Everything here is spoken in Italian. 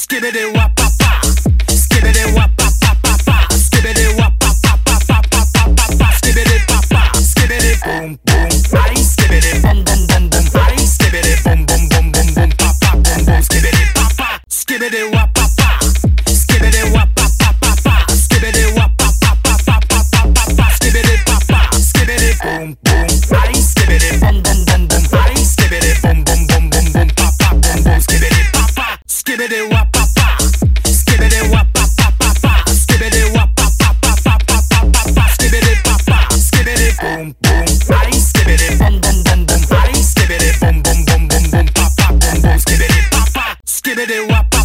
skibbity wap pa pa, skibbity wap pa pa pa pa, skibbity wap pa pa pa pa pa pa pa pa, skibbity pa pa, skibbity boom boom, ay skibbity boom boom boom boom, ay skibbity boom boom boom boom boom, pa pa boom boom, skibbity pa pa, skibbity wap pa pa, skibbity wap pa pa pa pa, skibbity wap pa pa pa pa pa pa pa pa, skibbity pa pa, skibbity boom boom, ay skibbity boom boom boom boom, ay skibbity boom boom boom boom boom, pa pa boom boom, skibbity pa pa, skibbity wap pa pa, skibbity wap pa pa pa pa, skibbity wap pa pa pa pa pa pa pa pa, skibbity pa pa, skibbity boom boom, ay skibbity boom boom boom boom, ay skibbity boom boom boom boom boom, pa pa boom boom, skibbity pa pa, skibbity wap pa.